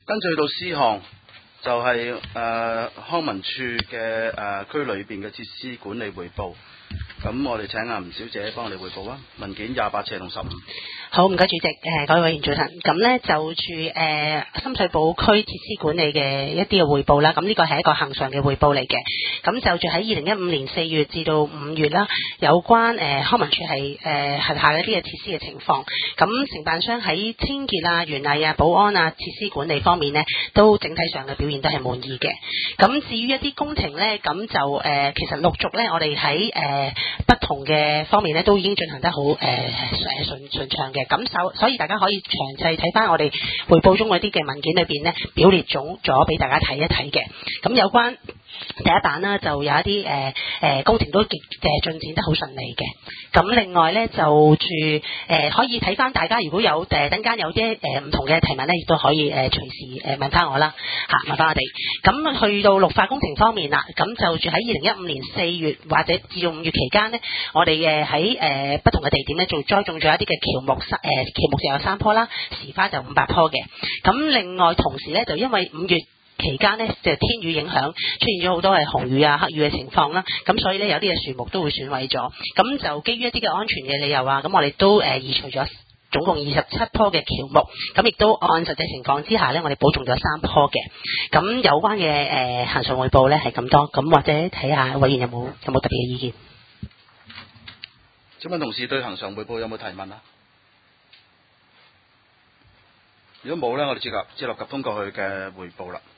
跟住到 C 項就係、康文署嘅區裏邊嘅設施管理匯報。咁我哋請阿吳小姐幫我哋匯報啊。文件28/15。 好，唔該主席，各位委員早晨。咁呢就住深水埗區設施管理嘅一啲嘅匯報啦。咁呢個係一個恆常嘅匯報嚟嘅。咁就住喺2015年4月至到5月啦，有關康文署係轄下一啲嘅設施嘅情況。咁承辦商喺清潔啊、園藝啊、保安啊、設施管理方面呢，都整體上嘅表現都係滿意嘅。咁至於一啲工程呢，咁就其實陸續呢，我哋喺不同嘅方面呢，都已經進行得好順暢嘅。咁所以大家可以詳細睇翻我哋匯報中嗰啲嘅文件裏邊呢，表列咗俾大家睇一睇嘅。咁有關第一版啦，就有一啲工程都進展得好順利嘅。咁另外呢，就住可以睇翻大家如果有等間有啲唔同嘅提問呢，亦都可以隨時問翻我啦問翻我哋。咁去到綠化工程方面啦，咁就住喺2015年4月或者至到5月期間呢，我哋喺不同嘅地點呢，就栽種咗一啲嘅喬木就有3棵啦，時花就500棵嘅。咁另外同時呢，就因為5月期間呢，就天雨影響，出現咗好多係紅雨啊、黑雨嘅情況啦，咁所以呢，有啲嘅樹木都會損毀咗。咁就基於一啲嘅安全嘅理由啊，咁我哋都移除咗總共27棵嘅喬木，咁亦都按實際情況之下呢，我哋補種咗3棵嘅。咁有關嘅恆常匯報呢係咁多，咁或者睇下委員有冇特別嘅意見。 請問同事對恆常匯報有冇提問啊？如果冇呢，我哋接納及通過佢嘅匯報啦。